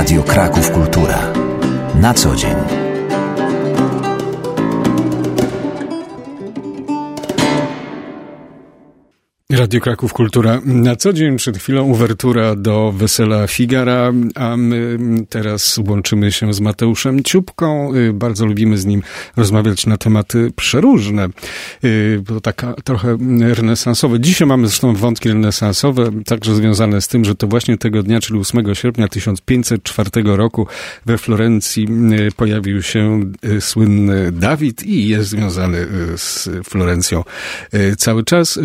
Radio Kraków Kultura. Na co dzień. Radio Kraków Kultura na co dzień. Przed chwilą uwertura do Wesela Figara, a my teraz łączymy się z Mateuszem Ciupką. Bardzo lubimy z nim rozmawiać na tematy przeróżne, bo taka trochę renesansowe. Dzisiaj mamy zresztą wątki renesansowe, także związane z tym, że to właśnie tego dnia, czyli 8 sierpnia 1504 roku we Florencji pojawił się słynny Dawid i jest związany z Florencją cały czas.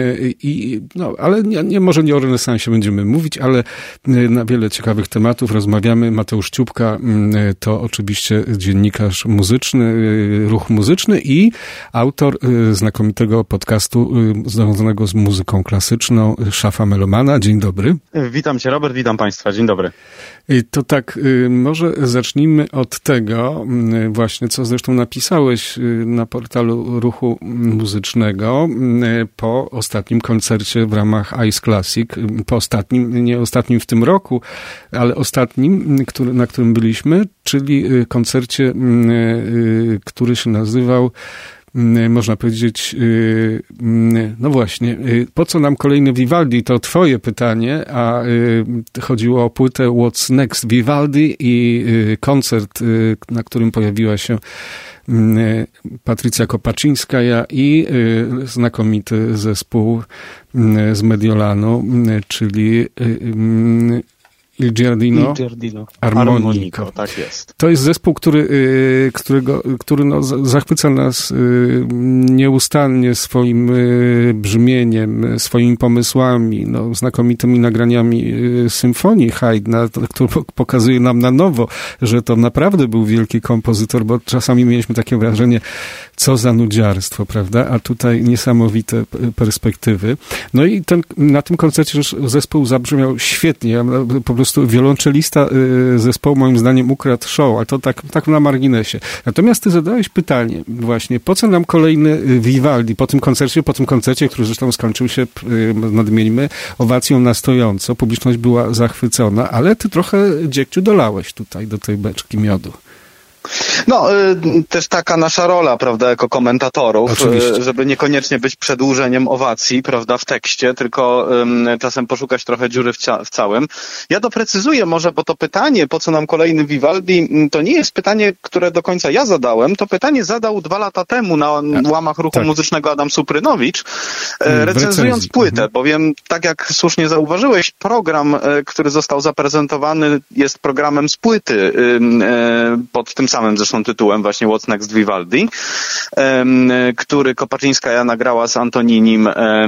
Ale może nie o renesansie będziemy mówić, ale na wiele ciekawych tematów rozmawiamy. Mateusz Ciupka to oczywiście dziennikarz muzyczny, ruch muzyczny i autor znakomitego podcastu związanego z muzyką klasyczną, Szafa Melomana. Dzień dobry. Witam cię, Robert, witam państwa. Dzień dobry. To tak, może zacznijmy od tego właśnie, co zresztą napisałeś na portalu Ruchu Muzycznego po ostatnim koncercie w ramach Ice Classic. Po ostatnim, nie ostatnim w tym roku, ale ostatnim, na którym byliśmy, czyli koncercie, który się nazywał, można powiedzieć, no właśnie, po co nam kolejny Vivaldi? To twoje pytanie, a chodziło o płytę What's Next Vivaldi i koncert, na którym pojawiła się Patrycja Kopaczyńskaja i znakomity zespół z Mediolanu, czyli Il Giardino Armonico. Tak jest. To jest zespół, który zachwyca nas nieustannie swoim brzmieniem, swoimi pomysłami, znakomitymi nagraniami symfonii Haydna, który pokazuje nam na nowo, że to naprawdę był wielki kompozytor, bo czasami mieliśmy takie wrażenie, co za nudziarstwo, prawda? A tutaj niesamowite perspektywy. No i na tym koncercie zespół zabrzmiał świetnie. Po prostu wiolonczelista zespołu moim zdaniem ukradł show, ale to tak na marginesie. Natomiast ty zadałeś pytanie właśnie, po co nam kolejny Vivaldi po tym koncercie, który zresztą skończył się, nadmieńmy, owacją na stojąco. Publiczność była zachwycona, ale ty trochę dziegciu dolałeś tutaj do tej beczki miodu. Też taka nasza rola, prawda, jako komentatorów, oczywiście, żeby niekoniecznie być przedłużeniem owacji, prawda, w tekście, tylko czasem poszukać trochę dziury w całym. Ja doprecyzuję może, bo to pytanie, po co nam kolejny Vivaldi, to nie jest pytanie, które do końca ja zadałem, to pytanie zadał 2 lata temu na łamach Ruchu Muzycznego Adam Suprynowicz, recenzując płytę, bowiem, tak jak słusznie zauważyłeś, program, który został zaprezentowany, jest programem z płyty pod tym samym zresztą tytułem, właśnie What's Next Vivaldi, który Kopaczyńskaja nagrała z Antoninim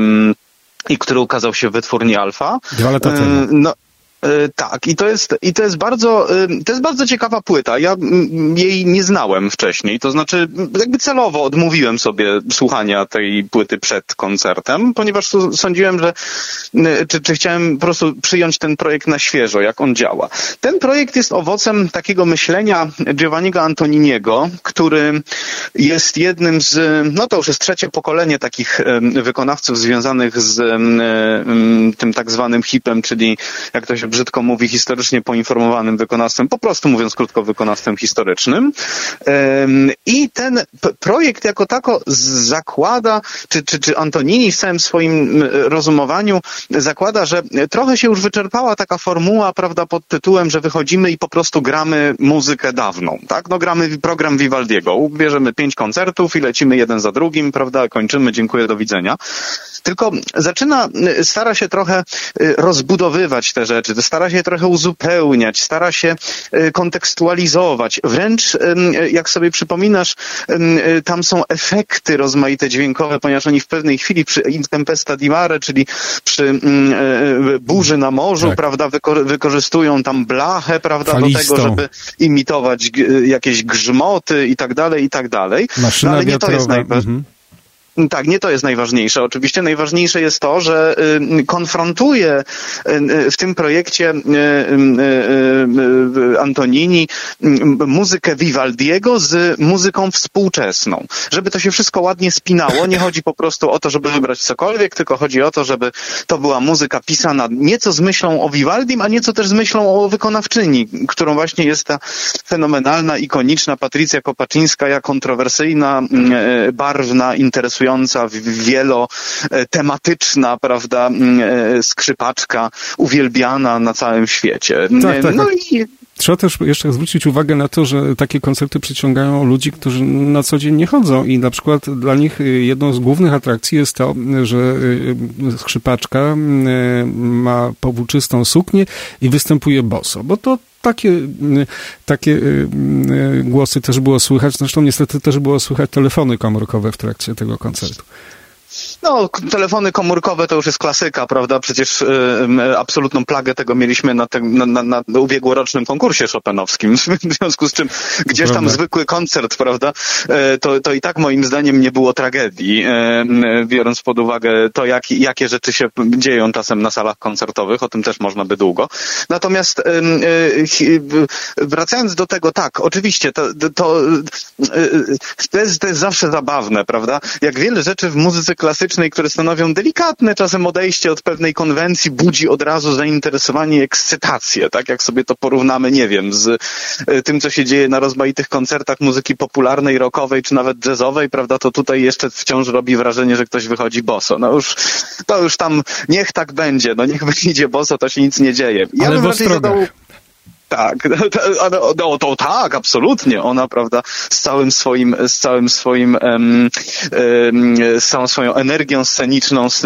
i który ukazał się w wytwórni Alfa. 2 lata temu. Tak, i to jest bardzo ciekawa płyta. Ja jej nie znałem wcześniej, to znaczy jakby celowo odmówiłem sobie słuchania tej płyty przed koncertem, ponieważ sądziłem, że czy chciałem po prostu przyjąć ten projekt na świeżo, jak on działa. Ten projekt jest owocem takiego myślenia Giovanniego Antoniniego, który jest jednym z, to już jest 3. pokolenie takich wykonawców związanych z tym tak zwanym hipem, czyli jak to się brzydko mówi, historycznie poinformowanym wykonawstwem, po prostu mówiąc krótko, wykonawstwem historycznym. I ten projekt jako tako zakłada, czy Antonini w całym swoim rozumowaniu zakłada, że trochę się już wyczerpała taka formuła, prawda, pod tytułem, że wychodzimy i po prostu gramy muzykę dawną, tak? Gramy program Vivaldiego, bierzemy 5 koncertów i lecimy jeden za drugim, prawda, kończymy, dziękuję, do widzenia. Tylko stara się trochę rozbudowywać te rzeczy, stara się trochę uzupełniać, stara się kontekstualizować. Wręcz, jak sobie przypominasz, tam są efekty rozmaite dźwiękowe, ponieważ oni w pewnej chwili przy Intempesta di Mare, czyli przy burzy na morzu, prawda, wykorzystują tam blachę, prawda, do tego, żeby imitować jakieś grzmoty i tak dalej, i tak dalej. Maszyna ale nie wiatrowa. to jest najważniejsze. Tak, nie to jest najważniejsze. Oczywiście najważniejsze jest to, że konfrontuje w tym projekcie Antonini muzykę Vivaldiego z muzyką współczesną. Żeby to się wszystko ładnie spinało, nie chodzi po prostu o to, żeby wybrać cokolwiek, tylko chodzi o to, żeby to była muzyka pisana nieco z myślą o Vivaldim, a nieco też z myślą o wykonawczyni, którą właśnie jest ta fenomenalna, ikoniczna Patrycja Kopaczyńska, kontrowersyjna, barwna, interesująca, wielotematyczna, prawda, skrzypaczka, uwielbiana na całym świecie. Tak. No i trzeba też jeszcze zwrócić uwagę na to, że takie koncerty przyciągają ludzi, którzy na co dzień nie chodzą i na przykład dla nich jedną z głównych atrakcji jest to, że skrzypaczka ma powłóczystą suknię i występuje boso, bo to takie głosy też było słychać, zresztą niestety też było słychać telefony komórkowe w trakcie tego koncertu. No, telefony komórkowe to już jest klasyka, prawda? Przecież absolutną plagę tego mieliśmy na ubiegłorocznym konkursie chopinowskim, w związku z czym gdzieś tam zwykły koncert, prawda? To i tak moim zdaniem nie było tragedii, biorąc pod uwagę to, jakie rzeczy się dzieją czasem na salach koncertowych, o tym też można by długo. Natomiast wracając do tego, tak, oczywiście, to jest zawsze zabawne, prawda? Jak wiele rzeczy w muzyce klasycznej, które stanowią delikatne czasem odejście od pewnej konwencji, budzi od razu zainteresowanie i ekscytację, tak? Jak sobie to porównamy, nie wiem, z tym, co się dzieje na rozmaitych koncertach muzyki popularnej, rockowej, czy nawet jazzowej, prawda? To tutaj jeszcze wciąż robi wrażenie, że ktoś wychodzi boso. To już tam, niech tak będzie, niech wyjdzie boso, to się nic nie dzieje. Ja ale w ostrogach. Tak, to tak, absolutnie. Ona, prawda, z całą swoją energią sceniczną, z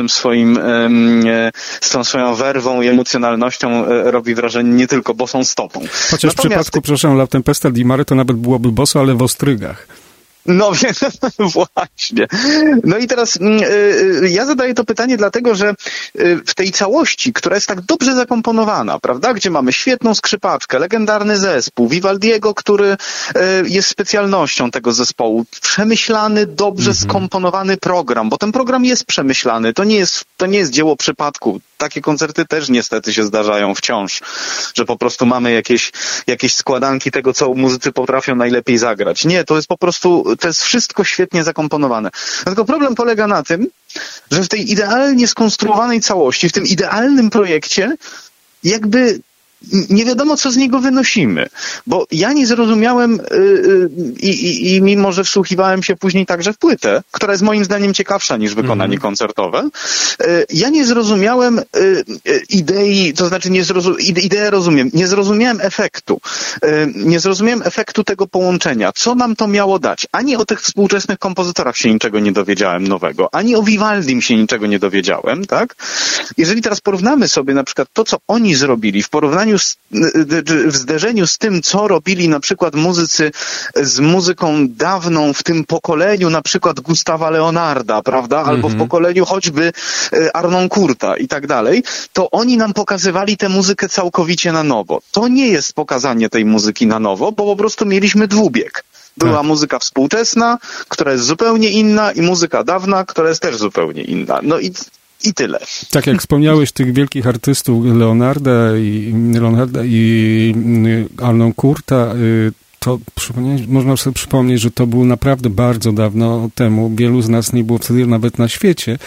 tą swoją werwą i emocjonalnością robi wrażenie nie tylko bosą stopą. Chociaż w przypadku, przepraszam, La Tempesta di Mare to nawet byłoby boso, ale w ostrygach. No właśnie. No i teraz ja zadaję to pytanie dlatego, że w tej całości, która jest tak dobrze zakomponowana, prawda, gdzie mamy świetną skrzypaczkę, legendarny zespół, Vivaldiego, który jest specjalnością tego zespołu, przemyślany, dobrze skomponowany program, bo ten program jest przemyślany, to nie jest dzieło przypadku. Takie koncerty też niestety się zdarzają wciąż, że po prostu mamy jakieś składanki tego, co muzycy potrafią najlepiej zagrać. Nie, to jest wszystko świetnie zakomponowane. Tylko problem polega na tym, że w tej idealnie skonstruowanej całości, w tym idealnym projekcie, jakby nie wiadomo, co z niego wynosimy, bo ja nie zrozumiałem i mimo, że wsłuchiwałem się później także w płytę, która jest moim zdaniem ciekawsza niż wykonanie koncertowe, ja nie zrozumiałem idei, to znaczy ideę rozumiem, nie zrozumiałem efektu. Nie zrozumiałem efektu tego połączenia. Co nam to miało dać? Ani o tych współczesnych kompozytorach się niczego nie dowiedziałem nowego, ani o Vivaldim się niczego nie dowiedziałem, tak? Jeżeli teraz porównamy sobie na przykład to, co oni zrobili w porównaniu w zderzeniu z tym, co robili na przykład muzycy z muzyką dawną w tym pokoleniu, na przykład Gustawa Leonarda, prawda? Albo w pokoleniu choćby Arnoncourta i tak dalej, to oni nam pokazywali tę muzykę całkowicie na nowo. To nie jest pokazanie tej muzyki na nowo, bo po prostu mieliśmy dwubieg. Była muzyka współczesna, która jest zupełnie inna i muzyka dawna, która jest też zupełnie inna. No i tyle. Tak jak wspomniałeś tych wielkich artystów Leonarda i Arnoncourta, to można sobie przypomnieć, że to było naprawdę bardzo dawno temu. Wielu z nas nie było wtedy nawet na świecie.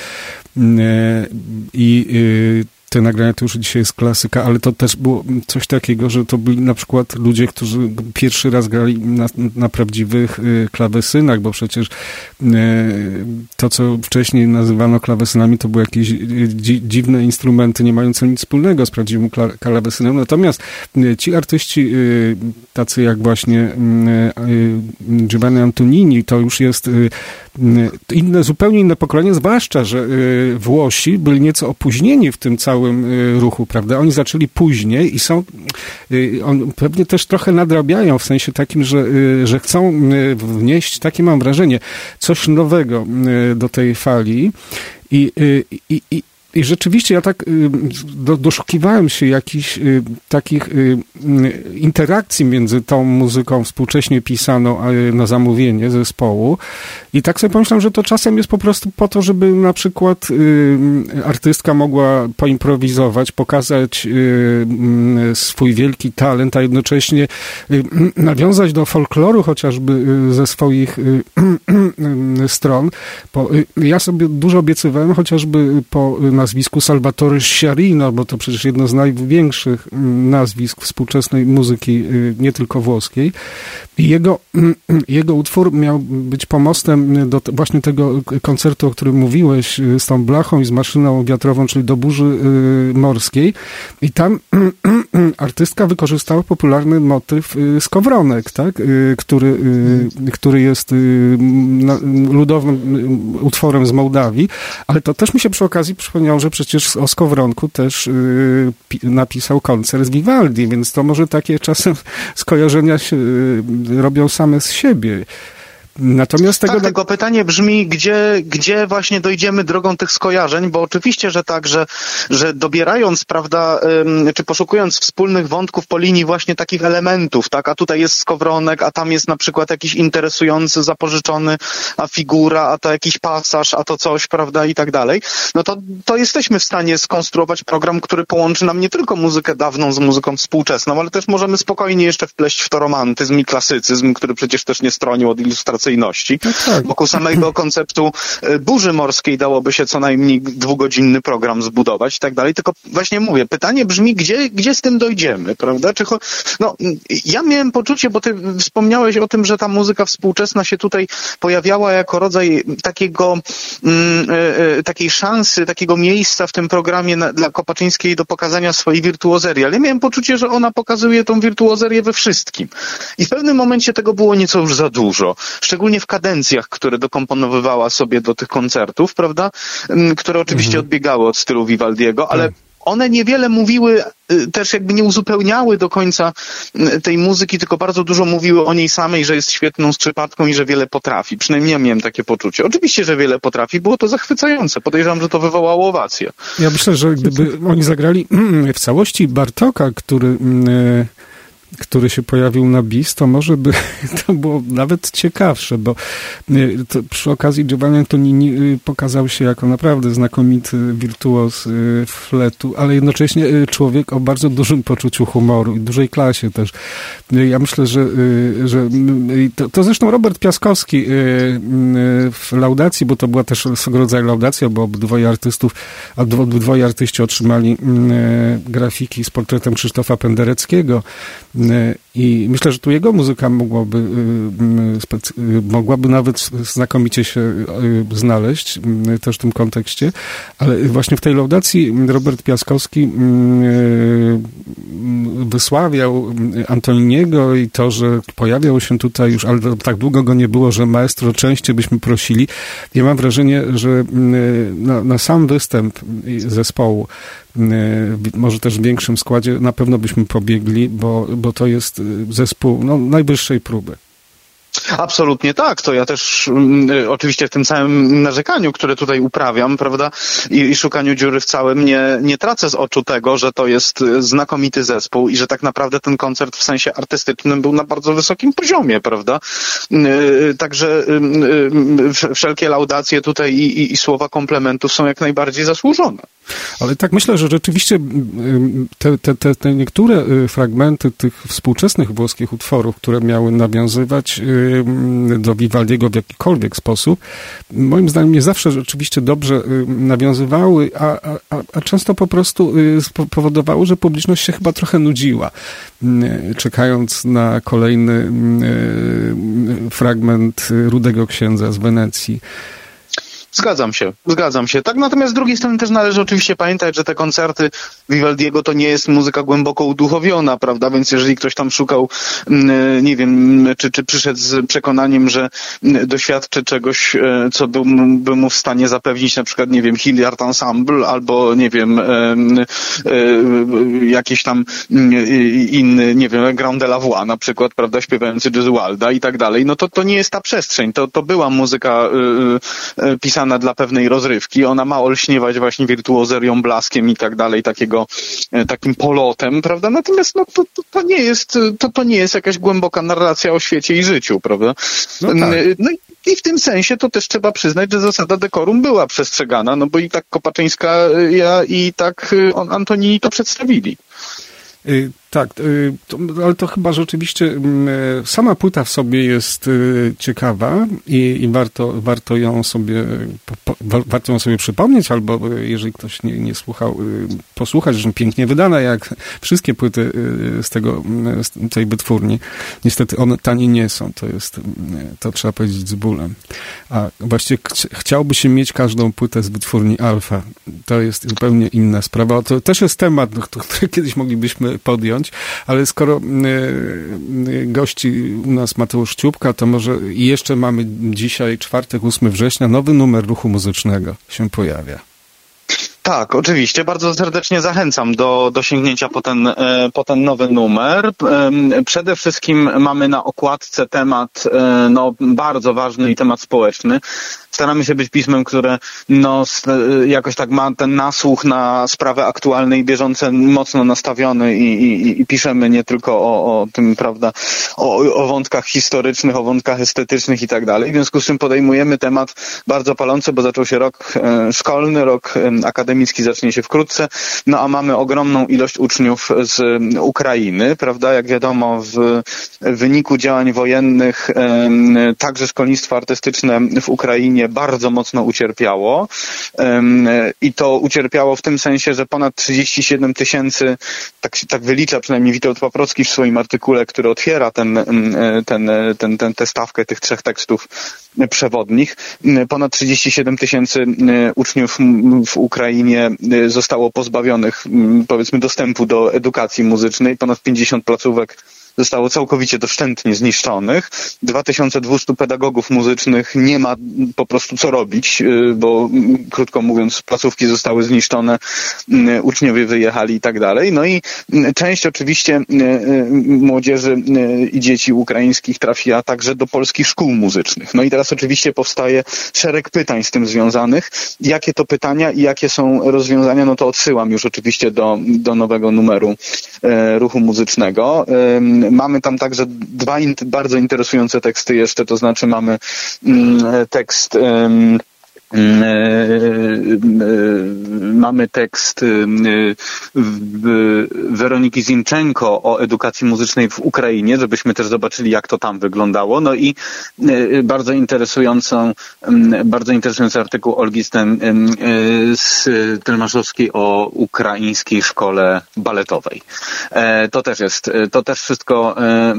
Te nagrania to już dzisiaj jest klasyka, ale to też było coś takiego, że to byli na przykład ludzie, którzy pierwszy raz grali na prawdziwych klawesynach, bo przecież to, co wcześniej nazywano klawesynami, to były jakieś dziwne instrumenty, nie mające nic wspólnego z prawdziwym klawesynem. Natomiast ci artyści, tacy jak właśnie Giovanni Antonini, to już jest zupełnie inne pokolenie, zwłaszcza, że Włosi byli nieco opóźnieni w tym całym ruchu, prawda? Oni zaczęli później i pewnie też trochę nadrabiają w sensie takim, że chcą wnieść, takie mam wrażenie, coś nowego do tej fali I rzeczywiście ja tak doszukiwałem się jakichś takich interakcji między tą muzyką współcześnie pisaną na zamówienie zespołu i tak sobie pomyślałem, że to czasem jest po prostu po to, żeby na przykład artystka mogła poimprowizować, pokazać swój wielki talent, a jednocześnie nawiązać do folkloru chociażby ze swoich stron. Ja sobie dużo obiecywałem chociażby po nazwisku Salvatore Sciarrino, bo to przecież jedno z największych nazwisk współczesnej muzyki, nie tylko włoskiej. I jego utwór miał być pomostem do właśnie tego koncertu, o którym mówiłeś, z tą blachą i z maszyną wiatrową, czyli do burzy morskiej. I tam artystka wykorzystała popularny motyw skowronek, tak? Który jest ludowym utworem z Mołdawii, ale to też mi się przy okazji przypomniało, że przecież o skowronku też napisał koncert Vivaldi, więc to może takie czasem skojarzenia się robią same z siebie. Natomiast tak, tylko pytanie brzmi, gdzie właśnie dojdziemy drogą tych skojarzeń, bo oczywiście, że tak, że dobierając, prawda, czy poszukując wspólnych wątków po linii właśnie takich elementów, tak, a tutaj jest skowronek, a tam jest na przykład jakiś interesujący, zapożyczony, a figura, a to jakiś pasaż, a to coś, prawda, i tak dalej, no to jesteśmy w stanie skonstruować program, który połączy nam nie tylko muzykę dawną z muzyką współczesną, ale też możemy spokojnie jeszcze wpleść w to romantyzm i klasycyzm, który przecież też nie stronił od ilustracyjności. No tak. Wokół samego konceptu burzy morskiej dałoby się co najmniej 2-godzinny program zbudować i tak dalej, tylko właśnie mówię, pytanie brzmi, gdzie z tym dojdziemy, prawda? Ja miałem poczucie, bo ty wspomniałeś o tym, że ta muzyka współczesna się tutaj pojawiała jako rodzaj takiej szansy, takiego miejsca w tym programie dla Kopaczyńskiej do pokazania swojej wirtuozerii, ale ja miałem poczucie, że ona pokazuje tą wirtuozerię we wszystkim. I w pewnym momencie tego było nieco już za dużo. Szczególnie w kadencjach, które dokomponowywała sobie do tych koncertów, prawda? Które oczywiście odbiegały od stylu Vivaldiego, ale one niewiele mówiły, też jakby nie uzupełniały do końca tej muzyki, tylko bardzo dużo mówiły o niej samej, że jest świetną skrzypaczką i że wiele potrafi. Przynajmniej ja miałem takie poczucie. Oczywiście, że wiele potrafi, było to zachwycające. Podejrzewam, że to wywołało owację. Ja myślę, że gdyby oni zagrali w całości Bartoka, który się pojawił na bis, to może by to było nawet ciekawsze, bo to przy okazji Giovanni Antonini pokazał się jako naprawdę znakomity wirtuoz fletu, ale jednocześnie człowiek o bardzo dużym poczuciu humoru i dużej klasie też. Ja myślę, że to zresztą Robert Piaskowski w laudacji, bo to była też swego rodzaju laudacja, bo obydwoje artyści otrzymali grafiki z portretem Krzysztofa Pendereckiego. I myślę, że tu jego muzyka mogłaby nawet znakomicie się znaleźć też w tym kontekście, ale właśnie w tej laudacji Robert Piaskowski wysławiał Antoniniego i to, że pojawiał się tutaj już, ale tak długo go nie było, że maestro częściej byśmy prosili. Ja mam wrażenie, że na sam występ zespołu, może też w większym składzie, na pewno byśmy pobiegli, bo to jest zespół najwyższej próby. Absolutnie tak, to ja też oczywiście w tym całym narzekaniu, które tutaj uprawiam, prawda, i szukaniu dziury w całym, nie tracę z oczu tego, że to jest znakomity zespół i że tak naprawdę ten koncert w sensie artystycznym był na bardzo wysokim poziomie, prawda. Także wszelkie laudacje tutaj i słowa komplementów są jak najbardziej zasłużone. Ale tak myślę, że rzeczywiście te niektóre fragmenty tych współczesnych włoskich utworów, które miały nawiązywać do Vivaldiego w jakikolwiek sposób, moim zdaniem nie zawsze rzeczywiście dobrze nawiązywały, a często po prostu powodowały, że publiczność się chyba trochę nudziła, czekając na kolejny fragment Rudego Księdza z Wenecji. Zgadzam się. Tak, natomiast z drugiej strony też należy oczywiście pamiętać, że te koncerty Vivaldiego to nie jest muzyka głęboko uduchowiona, prawda, więc jeżeli ktoś tam szukał, nie wiem, czy przyszedł z przekonaniem, że doświadczy czegoś, co by mu w stanie zapewnić na przykład, nie wiem, Hilliard Ensemble albo, nie wiem, jakiś tam inny, nie wiem, Grand de la Voix na przykład, prawda, śpiewający Gesualda i tak dalej, no to nie jest ta przestrzeń, to była muzyka pisana napisana dla pewnej rozrywki. Ona ma olśniewać właśnie wirtuozerią, blaskiem i tak dalej, takim polotem, prawda? Natomiast to nie jest jakaś głęboka narracja o świecie i życiu, prawda? No tak. No i w tym sensie to też trzeba przyznać, że zasada decorum była przestrzegana, no bo i tak Kopaczyńska i tak Antonini to przedstawili. Tak, ale to chyba rzeczywiście sama płyta w sobie jest ciekawa i warto ją sobie przypomnieć, albo jeżeli ktoś nie słuchał, posłuchać, że pięknie wydana, jak wszystkie płyty z tej wytwórni. Niestety one tanie nie są, to trzeba powiedzieć z bólem. A właściwie chciałby się mieć każdą płytę z wytwórni Alfa. To jest zupełnie inna sprawa. To też jest temat, który kiedyś moglibyśmy podjąć, ale skoro gości u nas Mateusz Ciupka, to może i jeszcze mamy dzisiaj czwartek, 8 września, nowy numer Ruchu Muzycznego się pojawia. Tak, oczywiście. Bardzo serdecznie zachęcam do sięgnięcia po ten nowy numer. Przede wszystkim mamy na okładce temat bardzo ważny i temat społeczny. Staramy się być pismem, które jakoś tak ma ten nasłuch na sprawy aktualne i bieżące mocno nastawiony i piszemy nie tylko o tym, prawda, o wątkach historycznych, o wątkach estetycznych i tak dalej. W związku z czym podejmujemy temat bardzo palący, bo zaczął się rok szkolny, rok akademicki zacznie się wkrótce, a mamy ogromną ilość uczniów z Ukrainy, prawda? Jak wiadomo, w wyniku działań wojennych także szkolnictwo artystyczne w Ukrainie bardzo mocno ucierpiało i to ucierpiało w tym sensie, że ponad 37 000, tak wylicza przynajmniej Witold Paprocki w swoim artykule, który otwiera tę stawkę tych 3 tekstów przewodnich. Ponad 37 000 uczniów w Ukrainie zostało pozbawionych, powiedzmy, dostępu do edukacji muzycznej. Ponad 50 placówek zostało całkowicie doszczętnie zniszczonych. 2200 pedagogów muzycznych nie ma po prostu co robić, bo krótko mówiąc placówki zostały zniszczone, uczniowie wyjechali i tak dalej. No i część oczywiście młodzieży i dzieci ukraińskich trafiła także do polskich szkół muzycznych. No i teraz oczywiście powstaje szereg pytań z tym związanych. Jakie to pytania i jakie są rozwiązania, no to odsyłam już oczywiście do nowego numeru Ruchu Muzycznego. Mamy tam także 2 bardzo interesujące teksty jeszcze, to znaczy mamy tekst Weroniki Zinczenko o edukacji muzycznej w Ukrainie, żebyśmy też zobaczyli, jak to tam wyglądało. No i bardzo interesujący artykuł Olgi Stelmaszowskiej o ukraińskiej szkole baletowej. To też wszystko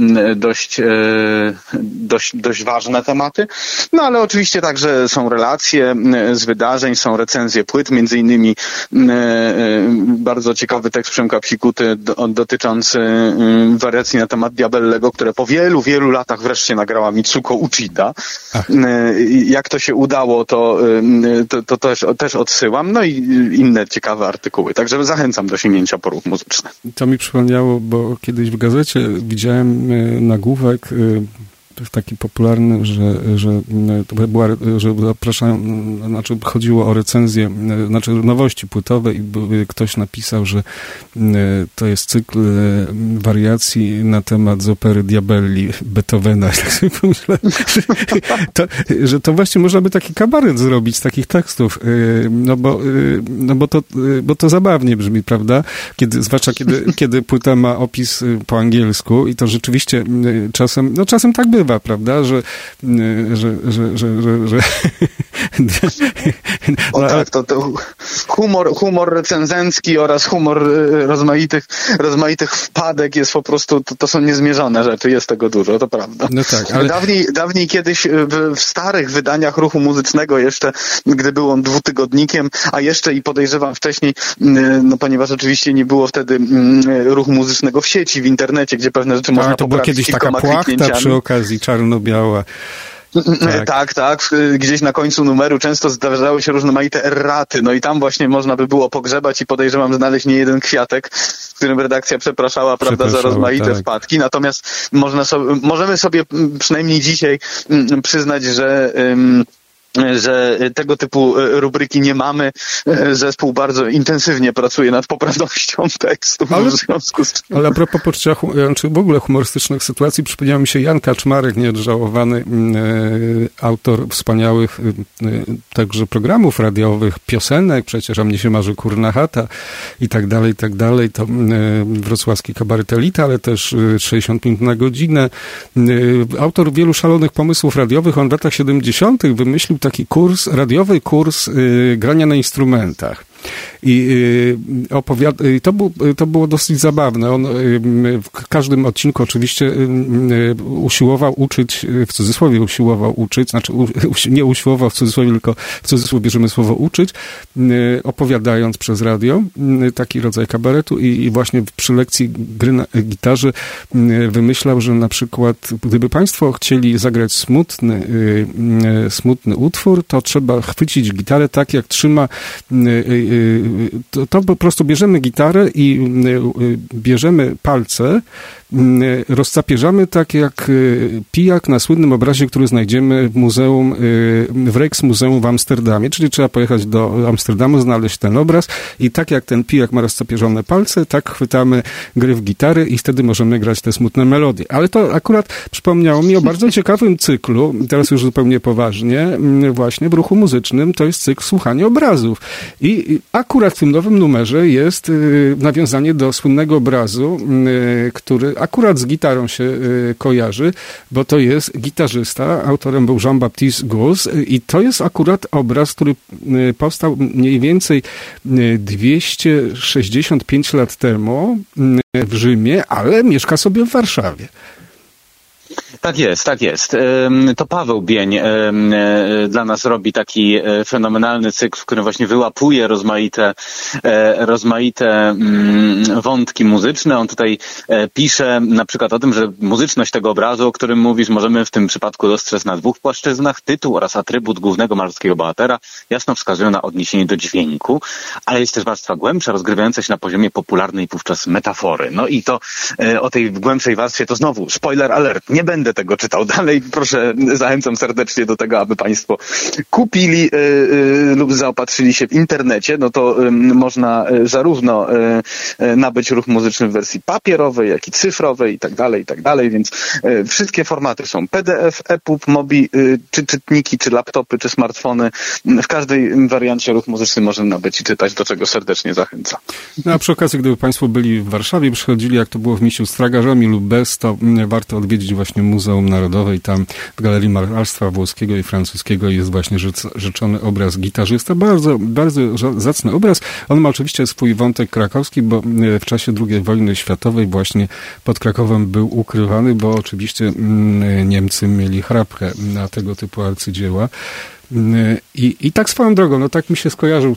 dość ważne tematy. No ale oczywiście także są relacje z wydarzeń, są recenzje płyt, między innymi bardzo ciekawy tekst Przemka Psikuty dotyczący wariacji na temat Diabellego, które po wielu, wielu latach wreszcie nagrała Mitsuko Uchida. Jak to się udało, to też odsyłam, no i inne ciekawe artykuły. Także zachęcam do sięgnięcia po Ruch Muzyczny. To mi przypomniało, bo kiedyś w gazecie widziałem nagłówek taki popularny, że zapraszają, znaczy chodziło o recenzję, znaczy nowości płytowe i ktoś napisał, że to jest cykl wariacji na temat z opery Diabelli Beethovena. Tak sobie pomyślałem, że to właśnie można by taki kabaret zrobić z takich tekstów, bo to zabawnie brzmi, prawda? Zwłaszcza kiedy płyta ma opis po angielsku i to rzeczywiście czasem tak bywa, prawda, że o tak, to humor recenzencki oraz humor rozmaitych wpadek jest po prostu, to są niezmierzone rzeczy, jest tego dużo, to prawda. No tak, ale dawniej kiedyś w starych wydaniach Ruchu Muzycznego jeszcze, gdy był on 2-tygodnikiem, a jeszcze i podejrzewam wcześniej, no ponieważ oczywiście nie było wtedy Ruchu Muzycznego w sieci, w internecie, gdzie pewne rzeczy można poprawić. To była kiedyś taka płachta przy okazji czarno-biała. Tak. Gdzieś na końcu numeru często zdarzały się rozmaite erraty, no i tam właśnie można by było pogrzebać i podejrzewam znaleźć nie jeden kwiatek, w którym redakcja przepraszała, prawda, za rozmaite wpadki. Natomiast możemy sobie przynajmniej dzisiaj przyznać, że że tego typu rubryki nie mamy. Zespół bardzo intensywnie pracuje nad poprawnością tekstu w związku z czym. Ale a propos poczucia, czy w ogóle humorystycznych sytuacji, przypomniał mi się Jan Kaczmarek, nieodżałowany autor wspaniałych także programów radiowych, piosenek, przecież A mnie się marzy kurna chata i tak dalej, to wrocławski kabaret Elita, ale też 60 minut na godzinę. Autor wielu szalonych pomysłów radiowych, on w latach 70. wymyślił taki radiowy kurs grania na instrumentach. I to było dosyć zabawne. On w każdym odcinku oczywiście usiłował uczyć, w cudzysłowie usiłował uczyć, znaczy nie usiłował w cudzysłowie, tylko w cudzysłowie bierzemy słowo uczyć, opowiadając przez radio, taki rodzaj kabaretu i właśnie przy lekcji gry na gitarze wymyślał, że na przykład gdyby państwo chcieli zagrać smutny utwór, to trzeba chwycić gitarę tak, jak trzyma to po prostu bierzemy gitarę i bierzemy palce, rozcapierzamy tak jak pijak na słynnym obrazie, który znajdziemy w muzeum, w Rijksmuseum w Amsterdamie, czyli trzeba pojechać do Amsterdamu, znaleźć ten obraz i tak jak ten pijak ma rozcapierzone palce, tak chwytamy gryf gitary i wtedy możemy grać te smutne melodie. Ale to akurat przypomniało mi o bardzo ciekawym cyklu, teraz już zupełnie poważnie, właśnie w ruchu muzycznym, to jest cykl słuchania obrazów. I akurat w tym nowym numerze jest nawiązanie do słynnego obrazu, który akurat z gitarą się kojarzy, bo to jest gitarzysta, autorem był Jean-Baptiste Gauss i to jest akurat obraz, który powstał mniej więcej 265 lat temu w Rzymie, ale mieszka sobie w Warszawie. Tak jest, tak jest. To Paweł Bień dla nas robi taki fenomenalny cykl, w którym właśnie wyłapuje rozmaite wątki muzyczne. On tutaj pisze na przykład o tym, że muzyczność tego obrazu, o którym mówisz, możemy w tym przypadku dostrzec na dwóch płaszczyznach. Tytuł oraz atrybut głównego malarskiego bohatera jasno wskazują na odniesienie do dźwięku, ale jest też warstwa głębsza, rozgrywająca się na poziomie popularnej wówczas metafory. No i to o tej głębszej warstwie to znowu spoiler alert. Nie będę tego czytał dalej. Proszę, zachęcam serdecznie do tego, aby Państwo kupili lub zaopatrzyli się w internecie. No to można zarówno nabyć ruch muzyczny w wersji papierowej, jak i cyfrowej i tak dalej, więc wszystkie formaty są PDF, EPUB, Mobi, czy czytniki, czy laptopy, czy smartfony. W każdej wariancie ruch muzyczny można nabyć i czytać, do czego serdecznie zachęcam. No a przy okazji, gdyby Państwo byli w Warszawie, przychodzili, jak to było w Misiu z tragarzami lub bez, to warto odwiedzić właśnie Muzeum Narodowe i tam w Galerii Malarstwa Włoskiego i Francuskiego jest właśnie rzeczony obraz gitarzysta. Bardzo, bardzo zacny obraz. On ma oczywiście swój wątek krakowski, bo w czasie II wojny światowej właśnie pod Krakowem był ukrywany, bo oczywiście Niemcy mieli chrapkę na tego typu arcydzieła. I tak swoją drogą, no tak mi się skojarzył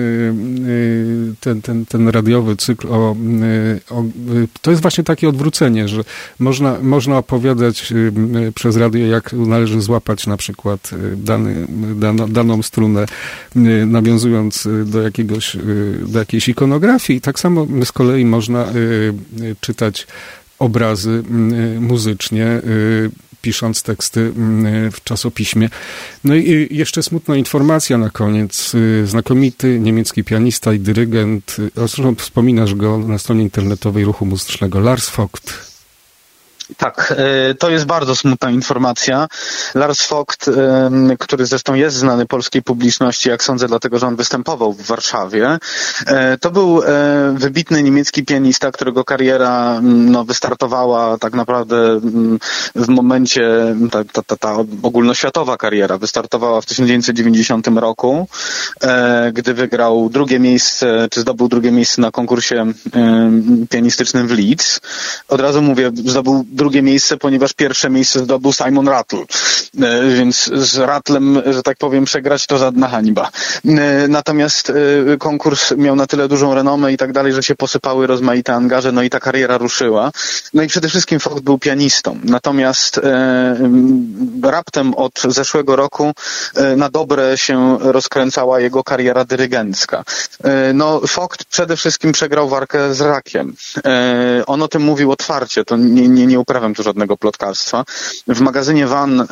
ten radiowy cykl to jest właśnie takie odwrócenie, że można opowiadać przez radio, jak należy złapać na przykład daną strunę, nawiązując do jakiejś ikonografii. I tak samo z kolei można czytać obrazy muzycznie, pisząc teksty w czasopiśmie. No i jeszcze smutna informacja na koniec. Znakomity niemiecki pianista i dyrygent, zresztą wspominasz go na stronie internetowej ruchu muzycznego, Lars Vogt. Tak, to jest bardzo smutna informacja. Lars Vogt, który zresztą jest znany polskiej publiczności, jak sądzę, dlatego, że on występował w Warszawie, to był wybitny niemiecki pianista, którego kariera wystartowała tak naprawdę w momencie, ta ogólnoświatowa kariera wystartowała w 1990 roku, gdy wygrał drugie miejsce, czy zdobył drugie miejsce na konkursie pianistycznym w Leeds. Od razu mówię, zdobył drugie miejsce, ponieważ pierwsze miejsce zdobył Simon Rattle. Więc z Rattlem, że tak powiem, przegrać to żadna hańba. Natomiast konkurs miał na tyle dużą renomę i tak dalej, że się posypały rozmaite angaże, no i ta kariera ruszyła. No i przede wszystkim Vogt był pianistą. Natomiast raptem od zeszłego roku na dobre się rozkręcała jego kariera dyrygencka. No, Vogt przede wszystkim przegrał walkę z rakiem. On o tym mówił otwarcie, to nie uprawiam tu żadnego plotkarstwa. W magazynie Van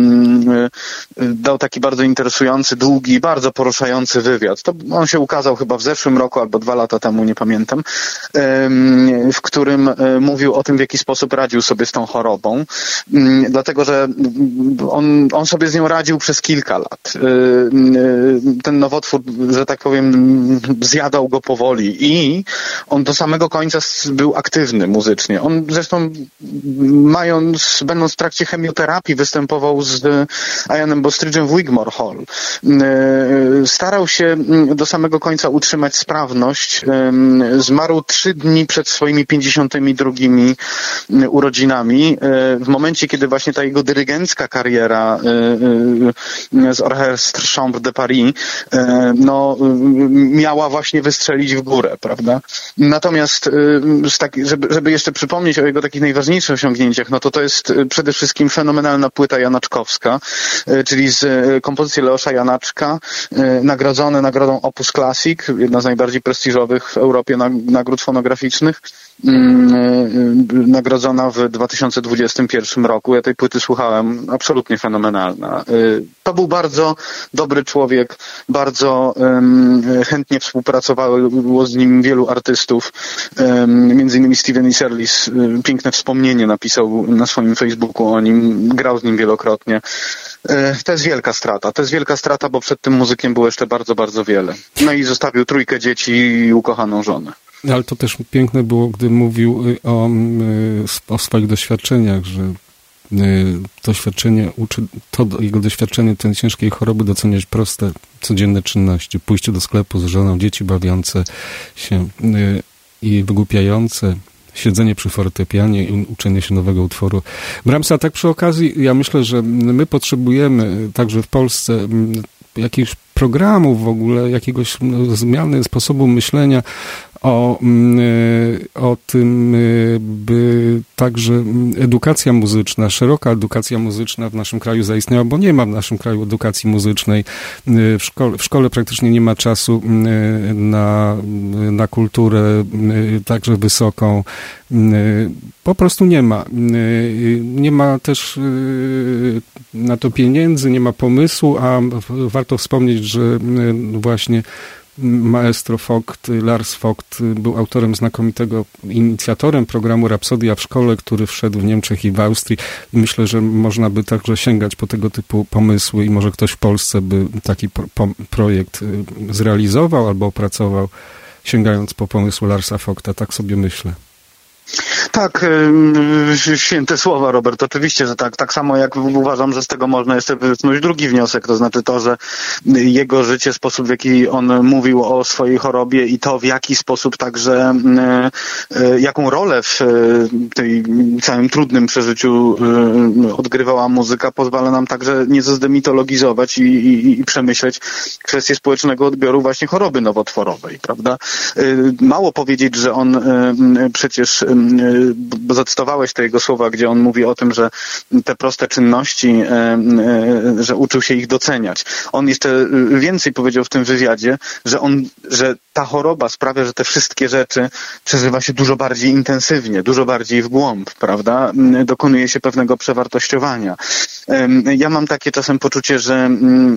dał taki bardzo interesujący, długi, bardzo poruszający wywiad. On się ukazał chyba w zeszłym roku albo 2 lata temu, nie pamiętam, w którym mówił o tym, w jaki sposób radził sobie z tą chorobą. Dlatego, że on sobie z nią radził przez kilka lat. Ten nowotwór, że tak powiem, zjadał go powoli i on do samego końca był aktywny muzycznie. On zresztą będąc w trakcie chemioterapii, występował z Ianem Bostridge'em w Wigmore Hall. Starał się do samego końca utrzymać sprawność. Zmarł 3 dni przed swoimi 52 urodzinami. W momencie, kiedy właśnie ta jego dyrygencka kariera z Orchestre Chambre de Paris miała właśnie wystrzelić w górę, prawda? Natomiast żeby jeszcze przypomnieć o jego takich najważniejszych osiągnięciach, to jest przede wszystkim fenomenalna płyta janaczkowska, czyli z kompozycji Leosza Janaczka, nagrodzony nagrodą Opus Classic, jedna z najbardziej prestiżowych w Europie nagród fonograficznych, nagrodzona w 2021 roku. Ja tej płyty słuchałem, absolutnie fenomenalna. To był bardzo dobry człowiek, bardzo chętnie współpracowało z nim wielu artystów, między innymi Steven Isserlis piękne wspomnienie napisał na swoim Facebooku o nim, grał z nim wielokrotnie. To jest wielka strata, bo przed tym muzykiem było jeszcze bardzo, bardzo wiele. No i zostawił 3 dzieci i ukochaną żonę. Ale to też piękne było, gdy mówił o swoich doświadczeniach, że jego doświadczenie tej ciężkiej choroby doceniać proste, codzienne czynności. Pójście do sklepu z żoną, dzieci bawiące się i wygłupiające, siedzenie przy fortepianie i uczenie się nowego utworu Brahmsa. Tak przy okazji, ja myślę, że my potrzebujemy także w Polsce jakichś programów w ogóle, jakiegoś zmiany sposobu myślenia o tym, by także edukacja muzyczna, szeroka edukacja muzyczna w naszym kraju zaistniała, bo nie ma w naszym kraju edukacji muzycznej. W szkole praktycznie nie ma czasu na kulturę, także wysoką. Po prostu nie ma. Nie ma też na to pieniędzy, nie ma pomysłu, a warto wspomnieć, że właśnie maestro Vogt, Lars Vogt, był autorem znakomitego, inicjatorem programu Rapsodia w szkole, który wszedł w Niemczech i w Austrii. I myślę, że można by także sięgać po tego typu pomysły i może ktoś w Polsce by taki projekt zrealizował albo opracował, sięgając po pomysł Larsa Vogta. Tak sobie myślę. Tak, święte słowa, Robert, oczywiście, że tak. Tak samo jak uważam, że z tego można jeszcze wysunąć drugi wniosek, to znaczy to, że jego życie, sposób w jaki on mówił o swojej chorobie i to, w jaki sposób także, jaką rolę w tej całym trudnym przeżyciu odgrywała muzyka, pozwala nam także nieco zdemitologizować i przemyśleć kwestię społecznego odbioru właśnie choroby nowotworowej, prawda? Mało powiedzieć, że on przecież, bo zacytowałeś te jego słowa, gdzie on mówi o tym, że te proste czynności, że uczył się ich doceniać. On jeszcze więcej powiedział w tym wywiadzie, że ta choroba sprawia, że te wszystkie rzeczy przeżywa się dużo bardziej intensywnie, dużo bardziej w głąb, prawda? Dokonuje się pewnego przewartościowania. Ja mam takie czasem poczucie, że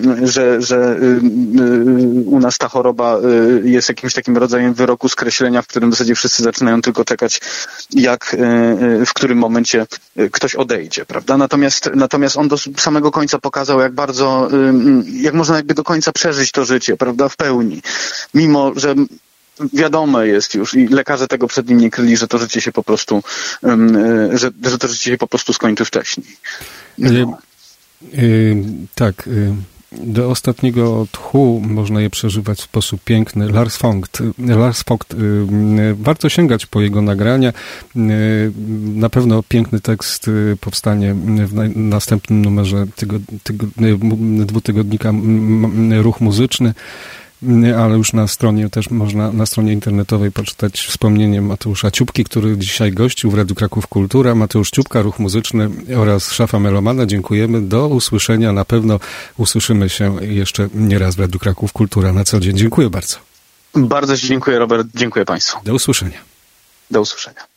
u nas ta choroba jest jakimś takim rodzajem wyroku skreślenia, w którym w zasadzie wszyscy zaczynają tylko czekać, w którym momencie ktoś odejdzie, prawda? Natomiast on do samego końca pokazał, jak można jakby do końca przeżyć to życie, prawda? W pełni. Mimo, że wiadome jest już i lekarze tego przed nim nie kryli, że to życie się po prostu, że to życie się po prostu skończy wcześniej. No. Tak. Do ostatniego tchu można je przeżywać w sposób piękny. Lars Vogt, warto sięgać po jego nagrania. Na pewno piękny tekst powstanie w następnym numerze dwutygodnika Ruch Muzyczny, ale już na stronie też można, na stronie internetowej poczytać wspomnienie Mateusza Ciupki, który dzisiaj gościł w Radiu Kraków Kultura. Mateusz Ciupka, Ruch Muzyczny oraz Szafa Melomana. Dziękujemy. Do usłyszenia. Na pewno usłyszymy się jeszcze nie raz w Radiu Kraków Kultura na co dzień. Dziękuję bardzo. Bardzo Ci dziękuję, Robert. Dziękuję Państwu. Do usłyszenia. Do usłyszenia.